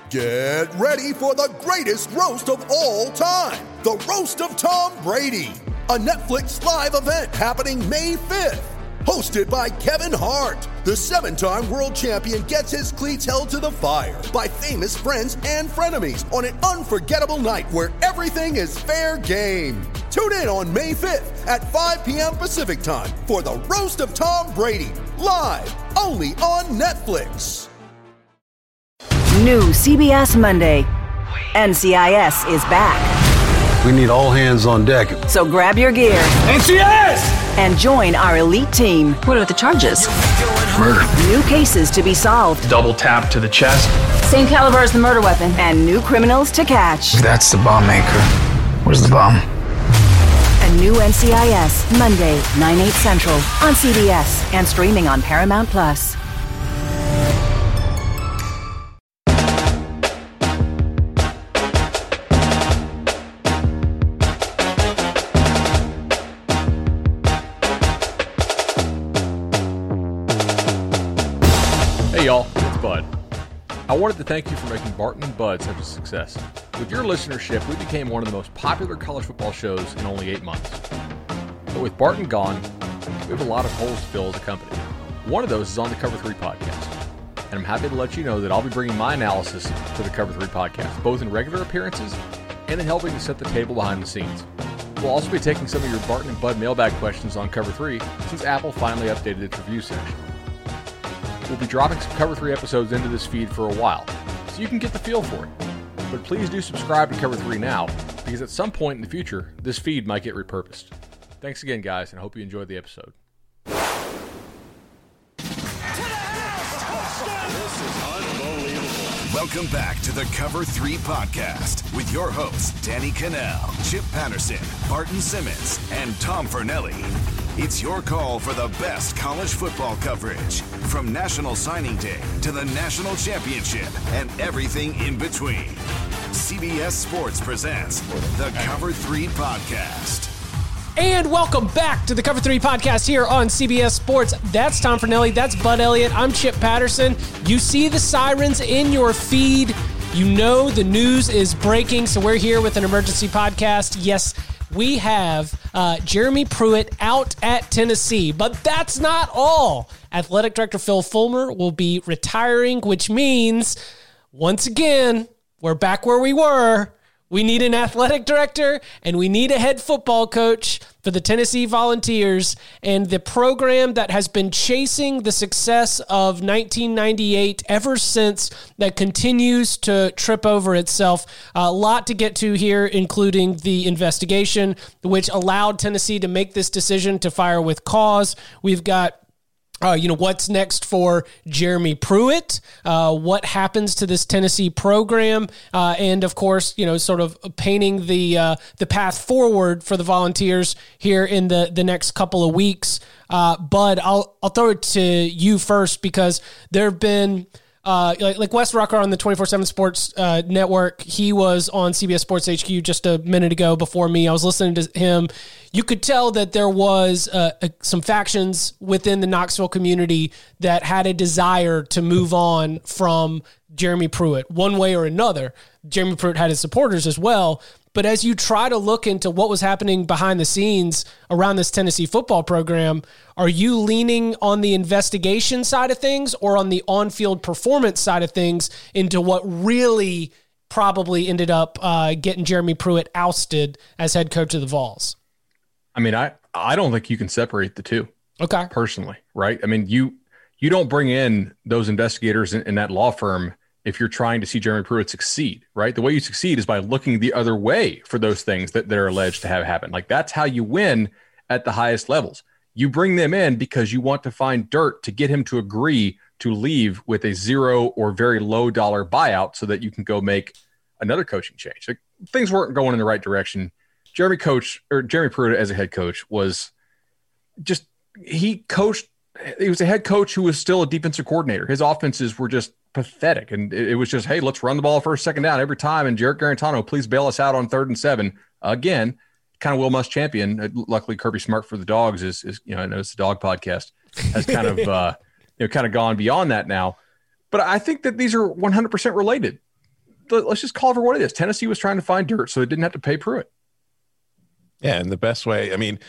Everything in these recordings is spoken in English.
Get ready for the greatest roast of all time, the Roast of Tom Brady, a Netflix live event happening May 5th. Hosted by Kevin Hart, the 7-time world champion gets his cleats held to the fire by famous friends and frenemies on an unforgettable night where everything is fair game. Tune in on May 5th at 5 p.m. Pacific time for the Roast of Tom Brady, live only on Netflix. New CBS Monday. NCIS is back. We need all hands on deck. So grab your gear. NCIS! And join our elite team. What are the charges? Murder. New cases to be solved. Double tap to the chest. Same caliber as the murder weapon. And new criminals to catch. That's the bomb maker. Where's the bomb? A new NCIS, Monday, 9/8 Central, on CBS and streaming on Paramount+. Hey y'all, it's Bud. I wanted to thank you for making Barton and Bud such a success. With your listenership, we became one of the most popular college football shows in only 8 months. But with Barton gone, we have a lot of holes to fill as a company. One of those is on the Cover 3 podcast. And I'm happy to let you know that I'll be bringing my analysis to the Cover 3 podcast, both in regular appearances and in helping to set the table behind the scenes. We'll also be taking some of your Barton and Bud mailbag questions on Cover 3 since Apple finally updated its review section. We'll be dropping some Cover 3 episodes into this feed for a while, so you can get the feel for it. But please do subscribe to Cover 3 now, because at some point in the future, this feed might get repurposed. Thanks again, guys, and I hope you enjoyed the episode. Welcome back to the Cover 3 podcast with your hosts, Danny Cannell, Chip Patterson, Barton Simmons, and Tom Fornelli. It's your call for the best college football coverage, from National Signing Day to the National Championship and everything in between. CBS Sports presents the Cover 3 podcast. And welcome back to the Cover 3 podcast here on CBS Sports. That's Tom Fornelli. That's Bud Elliott. I'm Chip Patterson. You see the sirens in your feed. You know the news is breaking, so we're here with an emergency podcast. Yes, we have Jeremy Pruitt out at Tennessee, but that's not all. Athletic Director Phil Fulmer will be retiring, which means, once again, we're back where we were. We need an athletic director, and we need a head football coach for the Tennessee Volunteers, and the program that has been chasing the success of 1998 ever since, that continues to trip over itself. A lot to get to here, including the investigation, which allowed Tennessee to make this decision to fire with cause. We've got what's next for Jeremy Pruitt, what happens to this Tennessee program, and of course, sort of painting the path forward for the Volunteers here in the next couple of weeks. Bud, I'll throw it to you first, because there have been like Wes Rucker on the 24/7 Sports Network. He was on CBS Sports HQ just a minute ago before me. I was listening to him. You could tell that there was some factions within the Knoxville community that had a desire to move on from Jeremy Pruitt one way or another. Jeremy Pruitt had his supporters as well. But as you try to look into what was happening behind the scenes around this Tennessee football program, are you leaning on the investigation side of things or on the on-field performance side of things into what really probably ended up getting Jeremy Pruitt ousted as head coach of the Vols? I mean, I don't think you can separate the two. Okay. Personally, right? I mean, you don't bring in those investigators in that law firm if you're trying to see Jeremy Pruitt succeed, right? The way you succeed is by looking the other way for those things that are alleged to have happened. Like, that's how you win at the highest levels. You bring them in because you want to find dirt to get him to agree to leave with a $0 or very low dollar buyout so that you can go make another coaching change. Like, things weren't going in the right direction. Jeremy Pruitt as a head coach was just, he was a head coach who was still a defensive coordinator. His offenses were just pathetic. And it was just, hey, let's run the ball first, second down every time. And Jarrett Garantano, please bail us out on 3rd and 7. Again, kind of Will Muschamp. Luckily, Kirby Smart for the Dogs is I know it's a dog podcast, has kind of, kind of gone beyond that now. But I think that these are 100% related. let's just call it for what it is. Tennessee was trying to find dirt, so they didn't have to pay Pruitt. Yeah, and the best way, I mean,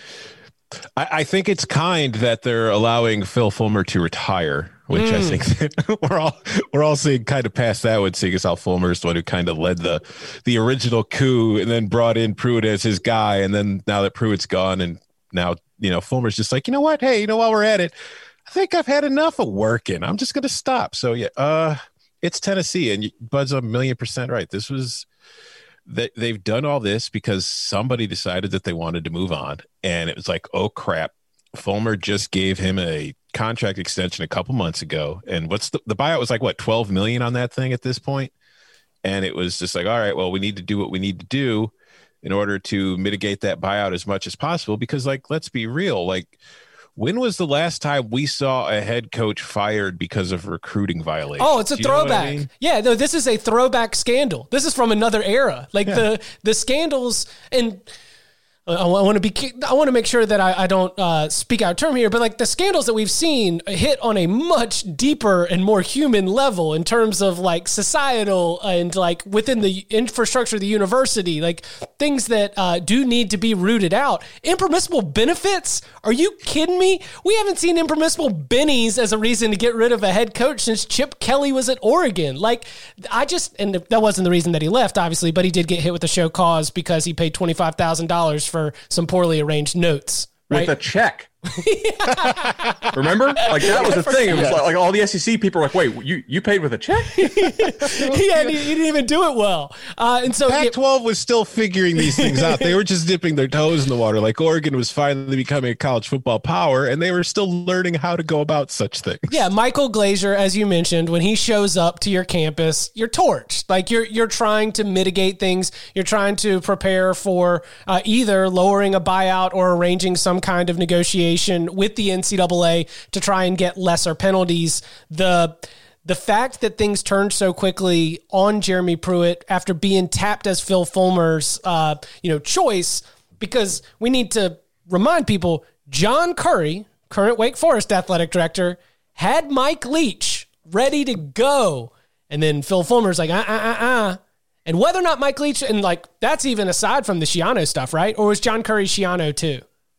I think it's kind that they're allowing Phil Fulmer to retire, which I think that we're all seeing kind of past that one, seeing as how Fulmer is the one who kind of led the original coup and then brought in Pruitt as his guy. And then now that Pruitt's gone and now, Fulmer's just like, you know what? Hey, while we're at it, I think I've had enough of working. I'm just going to stop. So, yeah, it's Tennessee. And Bud's 1,000,000% right. This was they've done all this because somebody decided that they wanted to move on. And it was like, oh, crap. Fulmer just gave him a contract extension a couple months ago. And what's the buyout was like, what, $12 million on that thing at this point? And it was just like, all right, well, we need to do what we need to do in order to mitigate that buyout as much as possible. Because, like, let's be real, like, when was the last time we saw a head coach fired because of recruiting violations? Oh, it's a throwback. I mean? Yeah, no, this is a throwback scandal. This is from another era. Like the scandals, and I want to make sure that I don't speak out of term here, but like the scandals that we've seen hit on a much deeper and more human level in terms of like societal and like within the infrastructure of the university, like things that do need to be rooted out. Impermissible benefits? Are you kidding me? We haven't seen impermissible bennies as a reason to get rid of a head coach since Chip Kelly was at Oregon. Like and that wasn't the reason that he left, obviously, but he did get hit with a show cause because he paid $25,000 for some poorly arranged notes. Right? With a check. Remember? Like that was the thing. It was like all the SEC people were like, wait, you paid with a check? he didn't even do it well. And so Pac-12 was still figuring these things out. They were just dipping their toes in the water. Like Oregon was finally becoming a college football power, and they were still learning how to go about such things. Yeah, Michael Glazier, as you mentioned, when he shows up to your campus, you're torched. Like you're trying to mitigate things. You're trying to prepare for either lowering a buyout or arranging some kind of negotiation with the NCAA to try and get lesser penalties. The fact that things turned so quickly on Jeremy Pruitt after being tapped as Phil Fulmer's choice, because we need to remind people, John Currie, current Wake Forest athletic director, had Mike Leach ready to go. And then Phil Fulmer's like, And whether or not Mike Leach, and like that's even aside from the Schiano stuff, right? Or was John Currie Schiano too?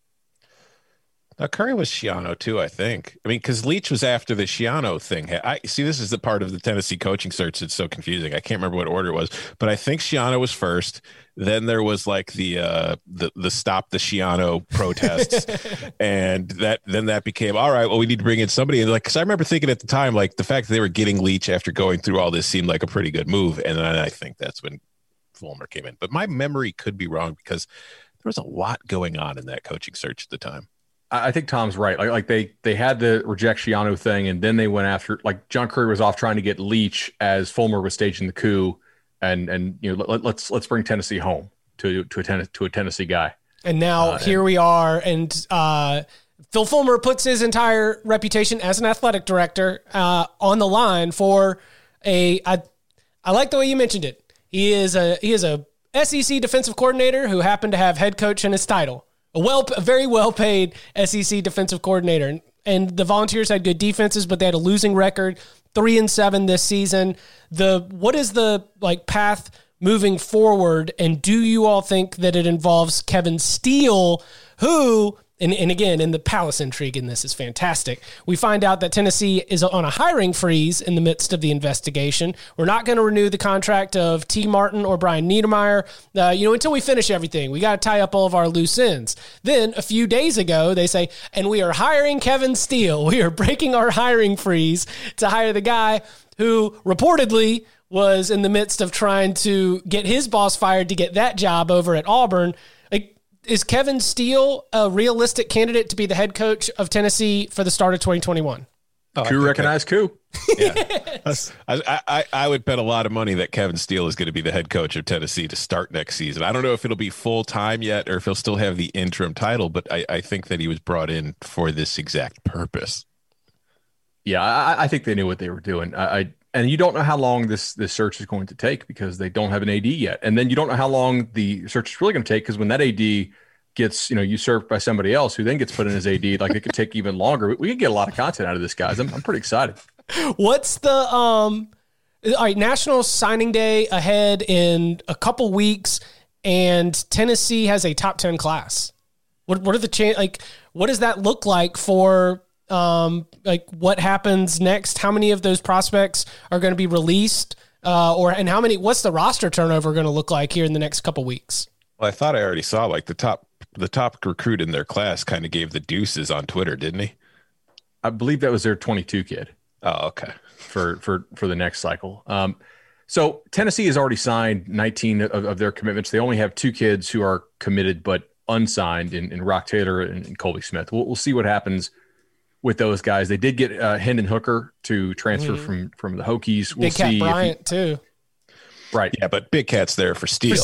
Curry was Schiano too, I think. I mean, because Leach was after the Schiano thing. I see. This is the part of the Tennessee coaching search that's so confusing. I can't remember what order it was, but I think Schiano was first. Then there was like the stop the Schiano protests, and that became all right. Well, we need to bring in somebody. And like, because I remember thinking at the time, like the fact that they were getting Leach after going through all this seemed like a pretty good move. And then I think that's when Fulmer came in. But my memory could be wrong because there was a lot going on in that coaching search at the time. I think Tom's right. Like they had the reject Schiano thing, and then they went after, like, John Currie was off trying to get Leach as Fulmer was staging the coup, and let's bring Tennessee home to a Tennessee guy. And now here we are, and Phil Fulmer puts his entire reputation as an athletic director on the line for I like the way you mentioned it. He is a SEC defensive coordinator who happened to have head coach in his title. A very well-paid SEC defensive coordinator. And the Volunteers had good defenses, but they had a losing record, 3-7 this season. What is the path moving forward? And do you all think that it involves Kevin Steele, who, and again, in the Palace intrigue in this is fantastic. We find out that Tennessee is on a hiring freeze in the midst of the investigation. We're not going to renew the contract of T. Martin or Brian Niedermeyer, until we finish everything. We got to tie up all of our loose ends. Then a few days ago, they say, and we are hiring Kevin Steele. We are breaking our hiring freeze to hire the guy who reportedly was in the midst of trying to get his boss fired to get that job over at Auburn. Is Kevin Steele a realistic candidate to be the head coach of Tennessee for the start of 2021? Coup recognized coup. Yeah. I would bet a lot of money that Kevin Steele is going to be the head coach of Tennessee to start next season. I don't know if it'll be full time yet or if he'll still have the interim title, but I think that he was brought in for this exact purpose. Yeah, I think they knew what they were doing. And you don't know how long this search is going to take because they don't have an AD yet. And then you don't know how long the search is really going to take because when that AD gets usurped by somebody else who then gets put in as AD, like it could take even longer. We could get a lot of content out of this, guys. I'm pretty excited. What's the All right, National Signing Day ahead in a couple weeks, and Tennessee has a top 10 class. What are the what does that look like for what happens next? How many of those prospects are going to be released, and what's the roster turnover going to look like here in the next couple weeks? Well, I thought I already saw the top recruit in their class kind of gave the deuces on Twitter, didn't he? I believe that was their 22 kid. Oh, okay. For the next cycle. So Tennessee has already signed 19 of their commitments. They only have 2 kids who are committed but unsigned in Rock Taylor and Colby Smith. We'll see what happens with those guys. They did get Hendon Hooker to transfer from the Hokies. Big Cat Bryant too. Right. Yeah, but Big Cat's there for Steele.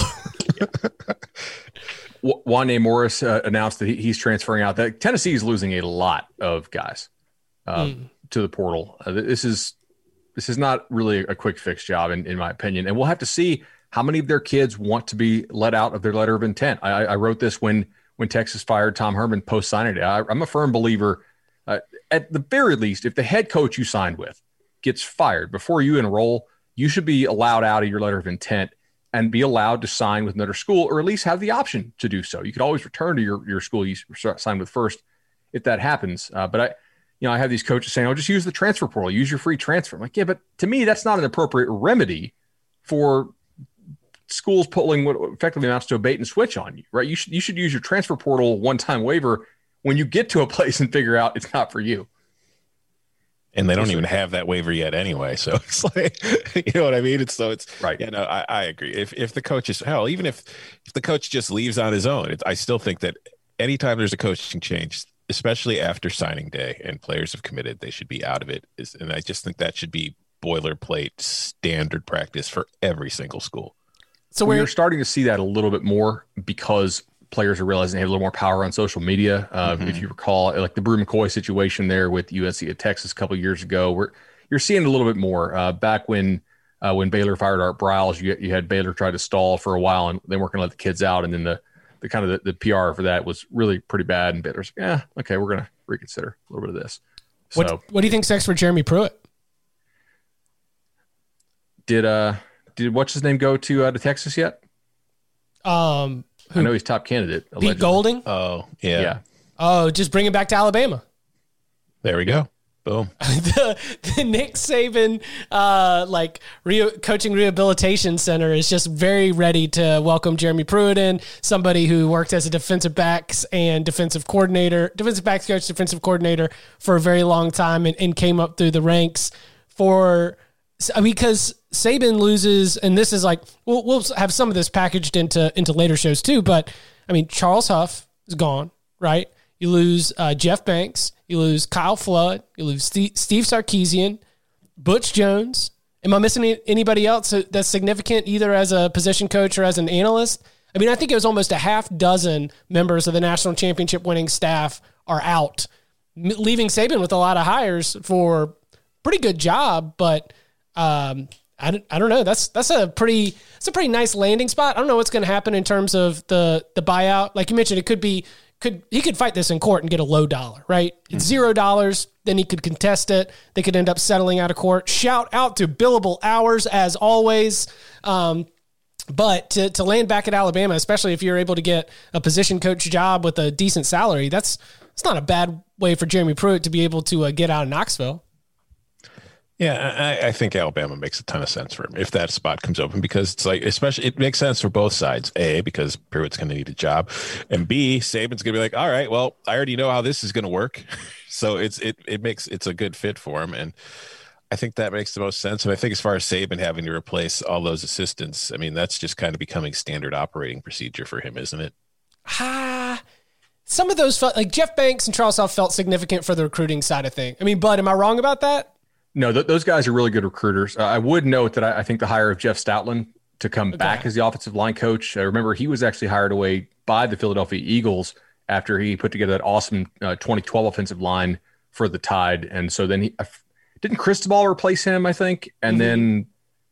Wande Morris announced that he's transferring out. That Tennessee is losing a lot of guys to the portal. This is not really a quick fix job in my opinion. And we'll have to see how many of their kids want to be let out of their letter of intent. I wrote this when Texas fired Tom Herman post signing day. I'm a firm believer, at the very least, if the head coach you signed with gets fired before you enroll, you should be allowed out of your letter of intent and be allowed to sign with another school, or at least have the option to do so. You could always return to your school you signed with first if that happens. But I have these coaches saying, just use the transfer portal, use your free transfer. I'm like, yeah, but to me, that's not an appropriate remedy for schools pulling what effectively amounts to a bait and switch on you, right? You should use your transfer portal one-time waiver when you get to a place and figure out it's not for you. And they don't even have that waiver yet anyway. So it's like, you know what I mean? It's right. Yeah, no, I agree. If the coach is, even if the coach just leaves on his own, I still think that anytime there's a coaching change, especially after signing day and players have committed, they should be out of it. And I just think that should be boilerplate standard practice for every single school. So we're starting to see that a little bit more because players are realizing they have a little more power on social media. If you recall, like the Brew McCoy situation there with UNC at Texas a couple of years ago, you're seeing a little bit more. Back when Baylor fired Art Briles, you had Baylor try to stall for a while and they weren't going to let the kids out. And then the kind of the PR for that was really pretty bad. And Baylor's like, okay, we're going to reconsider a little bit of this. What do you think's next for Jeremy Pruitt? Did what's his name go to Texas yet? I know he's top candidate. Allegedly. Pete Golding? Oh, yeah. Oh, just bring him back to Alabama. There we go. Boom. the Nick Saban coaching rehabilitation center is just very ready to welcome Jeremy Pruitt in, somebody who worked as a defensive backs coordinator for a very long time and came up through the ranks because Saban loses, and this is like, we'll have some of this packaged into later shows too, but I mean, Charles Huff is gone, right? You lose Jeff Banks, you lose Kyle Flood, you lose Steve Sarkisian, Butch Jones. Am I missing anybody else that's significant either as a position coach or as an analyst? I mean, I think it was almost a half dozen members of the national championship winning staff are out, leaving Saban with a lot of hires for pretty good job, but I don't know. That's a pretty nice landing spot. I don't know what's going to happen in terms of the buyout. Like you mentioned, he could fight this in court and get a low dollar, right? It's $0. Then he could contest it. They could end up settling out of court. Shout out to billable hours as always. But to land back at Alabama, especially if you're able to get a position coach job with a decent salary, it's not a bad way for Jeremy Pruitt to be able to get out of Knoxville. Yeah, I think Alabama makes a ton of sense for him if that spot comes open, because it's like, especially it makes sense for both sides. A, because Pruitt's going to need a job, and B, Saban's going to be like, all right, well, I already know how this is going to work, so it's a good fit for him, and I think that makes the most sense. And I think as far as Saban having to replace all those assistants, I mean, that's just kind of becoming standard operating procedure for him, isn't it? Some of those felt like Jeff Banks and Charles Huff felt significant for the recruiting side of things. I mean, Bud, am I wrong about that? No, those guys are really good recruiters. I would note that I think the hire of Jeff Stoutland to come back as the offensive line coach. I remember he was actually hired away by the Philadelphia Eagles after he put together that awesome 2012 offensive line for the Tide. And so then didn't Cristobal replace him, I think? And then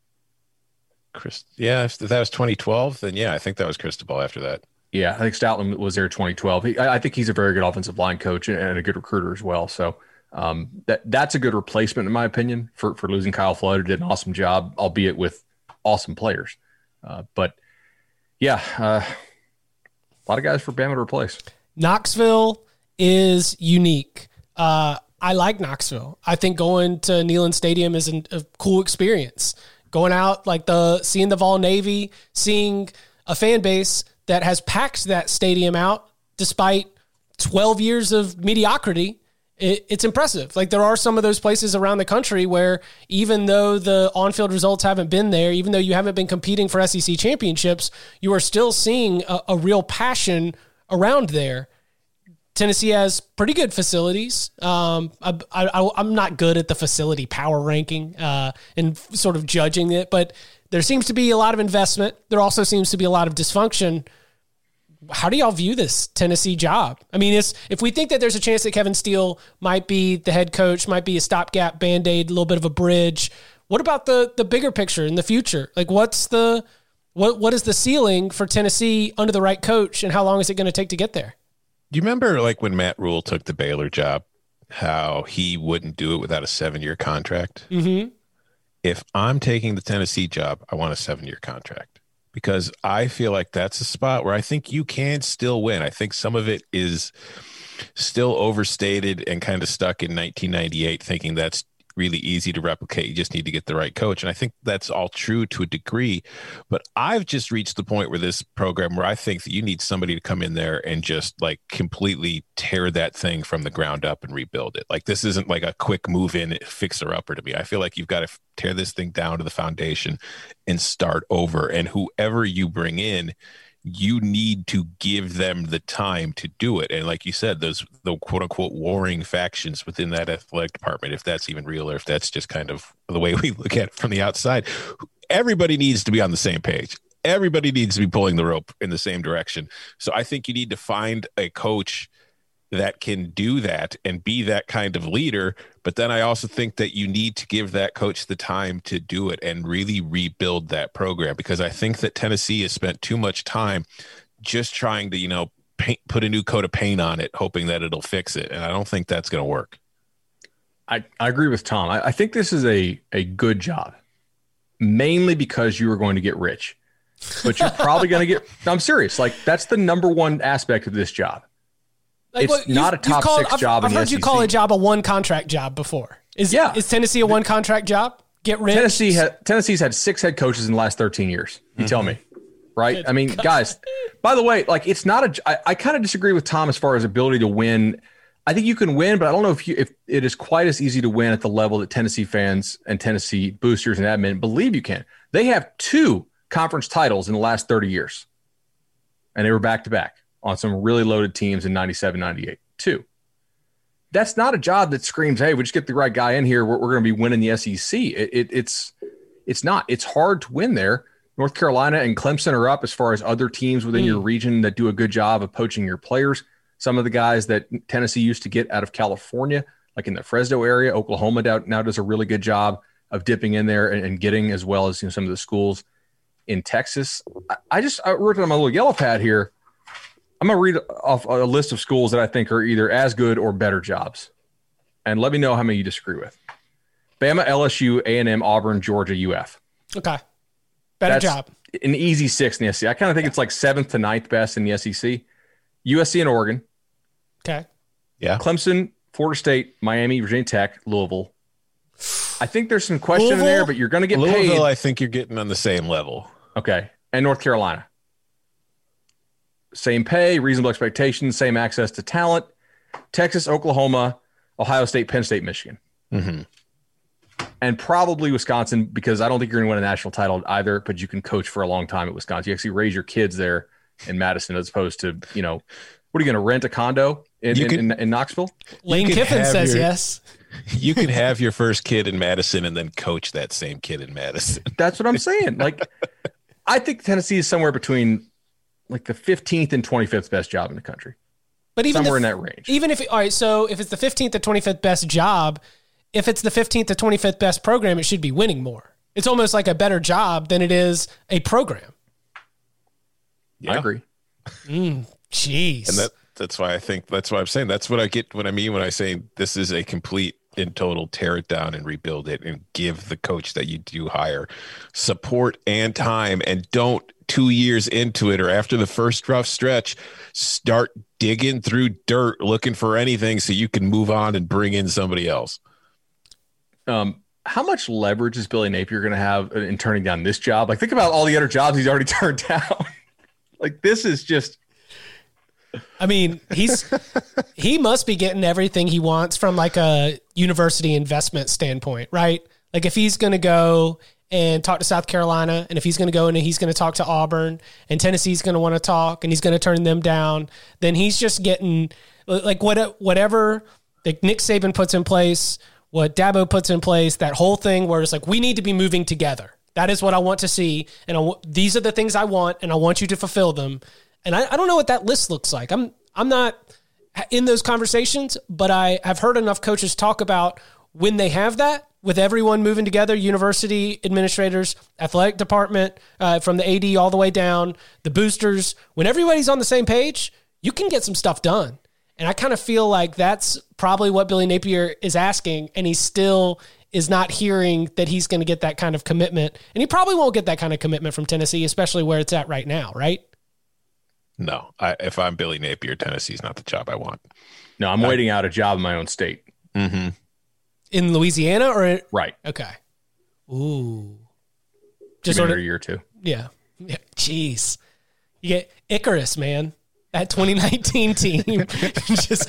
if that was 2012, then I think that was Cristobal after that. Yeah, I think Stoutland was there 2012. I think he's a very good offensive line coach and a good recruiter as well. So That's a good replacement, in my opinion, for losing Kyle Flood, who did an awesome job, albeit with awesome players. But yeah, a lot of guys for Bama to replace. Knoxville is unique. I like Knoxville. I think going to Neyland Stadium is a cool experience. Going out, seeing the Vol Navy, seeing a fan base that has packed that stadium out despite 12 years of mediocrity. It's impressive. Like, there are some of those places around the country where even though the on-field results haven't been there, even though you haven't been competing for SEC championships, you are still seeing a real passion around there. Tennessee has pretty good facilities. I'm not good at the facility power ranking and sort of judging it, but there seems to be a lot of investment. There also seems to be a lot of dysfunction. How do y'all view this Tennessee job? I mean, if we think that there's a chance that Kevin Steele might be the head coach, might be a stopgap Band-Aid, a little bit of a bridge, what about the bigger picture in the future? Like, what is the ceiling for Tennessee under the right coach, and how long is it going to take to get there? Do you remember, when Matt Rule took the Baylor job, how he wouldn't do it without a 7-year contract? Mm-hmm. If I'm taking the Tennessee job, I want a 7-year contract, because I feel like that's a spot where I think you can still win. I think some of it is still overstated and kind of stuck in 1998, thinking that's really easy to replicate. You just need to get the right coach. And I think that's all true to a degree. But I've just reached the point where this program where I think that you need somebody to come in there and just completely tear that thing from the ground up and rebuild it. Like, this isn't like a quick move in fixer upper to me. I feel like you've got to tear this thing down to the foundation and start over. And whoever you bring in, you need to give them the time to do it. And like you said, the quote unquote warring factions within that athletic department, if that's even real or if that's just kind of the way we look at it from the outside, everybody needs to be on the same page. Everybody needs to be pulling the rope in the same direction. So I think you need to find a coach that can do that and be that kind of leader. But then I also think that you need to give that coach the time to do it and really rebuild that program, because I think that Tennessee has spent too much time just trying to, put a new coat of paint on it, hoping that it'll fix it. And I don't think that's going to work. I agree with Tom. I think this is a good job, mainly because you are going to get rich, but you're probably going to get, no, I'm serious. That's the number one aspect of this job. It's not a top 6 job. I've heard you call a job a one contract job before. Is Tennessee a one contract job? Get rich. Tennessee's had 6 head coaches in the last 13 years. You tell me, right? Good. I mean, guys, by the way, it's not I kind of disagree with Tom as far as ability to win. I think you can win, but I don't know if it is quite as easy to win at the level that Tennessee fans and Tennessee boosters and admin believe you can. They have 2 conference titles in the last 30 years, and they were back to back on some really loaded teams in 97, 98, 2. That's not a job that screams, hey, we just get the right guy in here, we're going to be winning the SEC. It's not. It's hard to win there. North Carolina and Clemson are up as far as other teams within your region that do a good job of poaching your players. Some of the guys that Tennessee used to get out of California, like in the Fresno area, Oklahoma now does a really good job of dipping in there and getting, as well as some of the schools in Texas. I wrote it on my little yellow pad here. I'm going to read off a list of schools that I think are either as good or better jobs. And let me know how many you disagree with. Bama, LSU, A&M, Auburn, Georgia, UF. Okay. Better job. An easy 6 in the SEC. I kind of think it's 7th to 9th best in the SEC. USC and Oregon. Okay. Yeah. Clemson, Florida State, Miami, Virginia Tech, Louisville. I think there's some question in there, but you're going to get paid. Louisville, I think you're getting on the same level. Okay. And North Carolina. Same pay, reasonable expectations, same access to talent. Texas, Oklahoma, Ohio State, Penn State, Michigan. Mm-hmm. And probably Wisconsin, because I don't think you're going to win a national title either, but you can coach for a long time at Wisconsin. You actually raise your kids there in Madison as opposed to, what are you going to rent a condo in Knoxville? Lane Kiffin says yes. You could have your first kid in Madison and then coach that same kid in Madison. That's what I'm saying. I think Tennessee is somewhere between the 15th and 25th best job in the country. But even somewhere in that range. Even if, all right, so if it's the 15th to 25th best job, if it's the 15th to 25th best program, it should be winning more. It's almost like a better job than it is a program. Yeah. I agree. Jeez. That's why I'm saying that's what I get when I mean when I say this is a complete and total tear it down and rebuild it and give the coach that you do hire support and time, and don't 2 years into it or after the first rough stretch start digging through dirt looking for anything so you can move on and bring in somebody else. How much leverage is Billy Napier going to have in turning down this job? Like, think about all the other jobs he's already turned down. Like, this is just. I mean, he must be getting everything he wants from like a university investment standpoint, right? Like, if he's going to go and talk to South Carolina, and if he's going to go and he's going to talk to Auburn, and Tennessee's going to want to talk, and he's going to turn them down, then he's just getting like whatever like Nick Saban puts in place, what Dabo puts in place, that whole thing where it's like, we need to be moving together. That is what I want to see. And these are the things I want, and I want you to fulfill them. And I don't know what that list looks like. I'm not in those conversations, but I have heard enough coaches talk about when they have that, with everyone moving together, university administrators, athletic department, from the AD all the way down, the boosters, when everybody's on the same page, you can get some stuff done. And I kind of feel like that's probably what Billy Napier is asking, and he still is not hearing that he's going to get that kind of commitment. And he probably won't get that kind of commitment from Tennessee, especially where it's at right now, right? No, if I'm Billy Napier, Tennessee's not the job I want. No, I'm waiting out a job in my own state. Mm-hmm. In Louisiana or? Right. Okay. Ooh. Just sort of a year or two. Yeah. Jeez. You get Icarus, man. That 2019 team. Just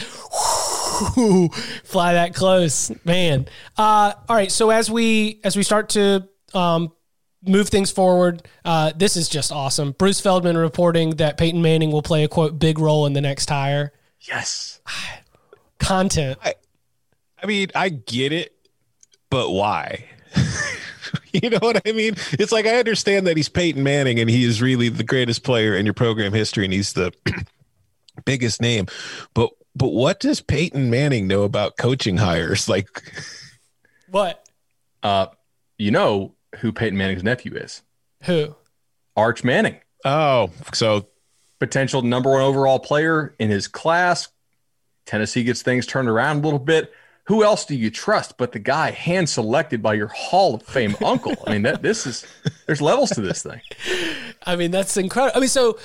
fly that close, man. All right. So as we start to move things forward, this is just awesome. Bruce Feldman reporting that Peyton Manning will play a, quote, big role in the next hire. Yes. Content. I mean, I get it, but why? You know what I mean? It's like, I understand that he's Peyton Manning and he is really the greatest player in your program history and he's the biggest name. But what does Peyton Manning know about coaching hires? Like, what? You know who Peyton Manning's nephew is? Who? Arch Manning. Oh, so potential number 1 overall player in his class. Tennessee gets things turned around a little bit. Who else do you trust but the guy hand selected by your Hall of Fame uncle? I mean, there's levels to this thing. I mean, that's incredible. I mean, so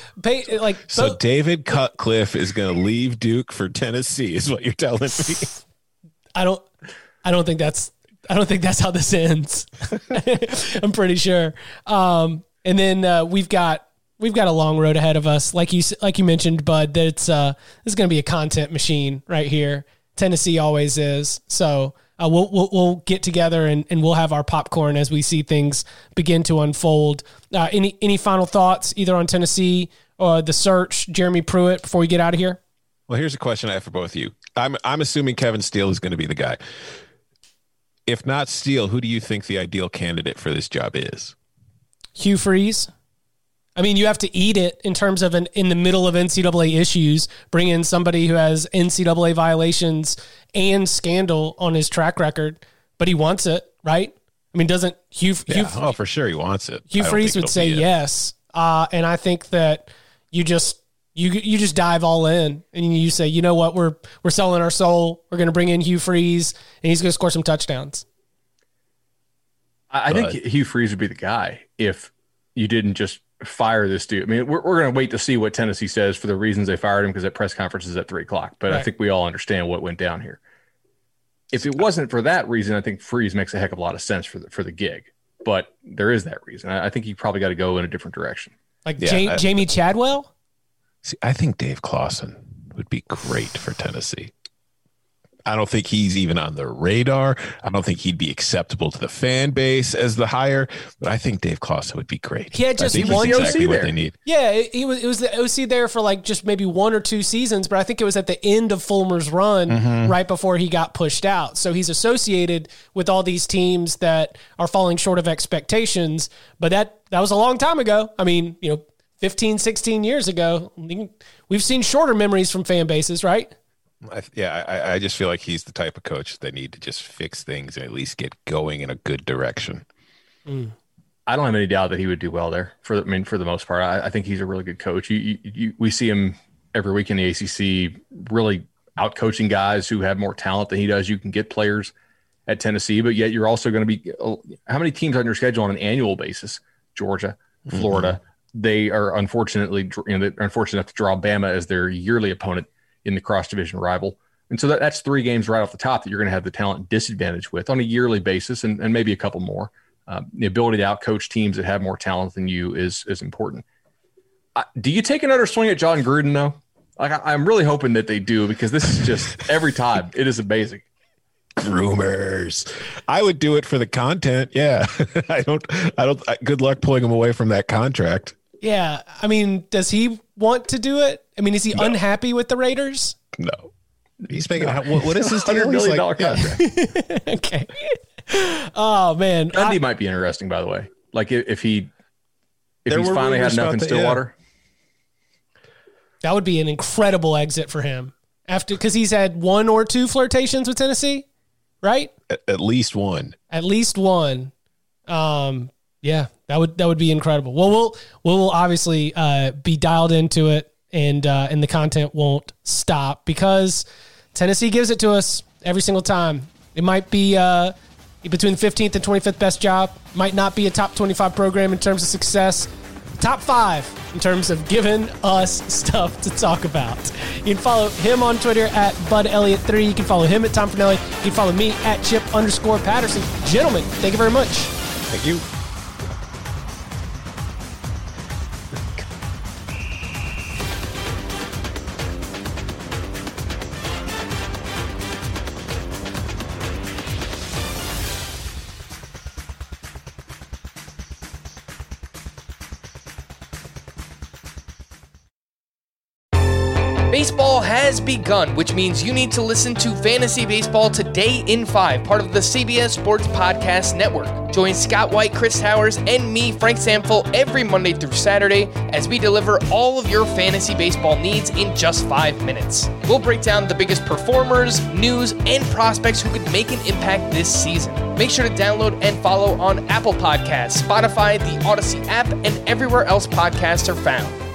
David Cutcliffe is going to leave Duke for Tennessee, is what you're telling me. I don't think that's how this ends. I'm pretty sure. And then we've got a long road ahead of us, like you mentioned, Bud. That this is going to be a content machine right here. Tennessee always is. So we'll get together and we'll have our popcorn as we see things begin to unfold. Any final thoughts either on Tennessee or the search, Jeremy Pruitt, before we get out of here? Well, here's a question I have for both of you. I'm assuming Kevin Steele is going to be the guy. If not Steele, who do you think the ideal candidate for this job is? Hugh Freeze. I mean, you have to eat it in terms of in the middle of NCAA issues, bring in somebody who has NCAA violations and scandal on his track record, but he wants it, right? I mean, doesn't Hugh? Oh, for sure, he wants it. Hugh Freeze would say yes, and I think that you just dive all in and you say, you know what, we're selling our soul. We're going to bring in Hugh Freeze, and he's going to score some touchdowns. I think Hugh Freeze would be the guy if you didn't just fire this dude. I mean, we're going to wait to see what Tennessee says for the reasons they fired him, because that press conference is at 3:00. But right. I think we all understand what went down here. If it wasn't for that reason, I think Freeze makes a heck of a lot of sense for the gig. But there is that reason. I think you probably got to go in a different direction. Like Jamie Chadwell? See, I think Dave Clawson would be great for Tennessee. I don't think he's even on the radar. I don't think he'd be acceptable to the fan base as the hire, but I think Dave Clawson would be great. He had just one exactly what they need. Yeah, it was the OC there for like just maybe 1 or 2 seasons, but I think it was at the end of Fulmer's run right before he got pushed out. So he's associated with all these teams that are falling short of expectations, but that was a long time ago. I mean, 15, 16 years ago. We've seen shorter memories from fan bases, right? I just feel like he's the type of coach they need to just fix things and at least get going in a good direction. I don't have any doubt that he would do well there. For the most part, I think he's a really good coach. We see him every week in the ACC, really out-coaching guys who have more talent than he does. You can get players at Tennessee, but yet you're also going to be – how many teams on your schedule on an annual basis? Georgia, Florida. They are unfortunately they're unfortunate enough to draw Bama as their yearly opponent in the cross-division rival. And so that's 3 games right off the top that you're going to have the talent disadvantage with on a yearly basis and maybe a couple more. The ability to outcoach teams that have more talent than you is important. Do you take another swing at John Gruden, though? Like, I'm really hoping that they do, because this is just every time it is amazing. Rumors. I would do it for the content. Yeah. I don't, good luck pulling him away from that contract. Yeah. I mean, does he want to do it? I mean, is he unhappy with the Raiders? No. He's making what is his deal? $100 million contract. Okay. Oh man. Gundy might be interesting, by the way. Like if he's finally had enough in Stillwater. That would be an incredible exit for him because he's had 1 or 2 flirtations with Tennessee, right? At least one. At least one. Yeah, that would be incredible. Well, we'll obviously be dialed into it, and the content won't stop because Tennessee gives it to us every single time. It might be between the 15th and 25th best job. Might not be a top 25 program in terms of success. Top 5 in terms of giving us stuff to talk about. You can follow him on Twitter at BudElliott3. You can follow him at Tom Fornelli. You can follow me at Chip_Patterson. Gentlemen, thank you very much. Thank you. Baseball has begun, which means you need to listen to Fantasy Baseball Today in 5, part of the CBS Sports Podcast Network. Join Scott White, Chris Towers, and me, Frank Samfel, every Monday through Saturday as we deliver all of your fantasy baseball needs in just 5 minutes. We'll break down the biggest performers, news, and prospects who could make an impact this season. Make sure to download and follow on Apple Podcasts, Spotify, the Odyssey app, and everywhere else podcasts are found.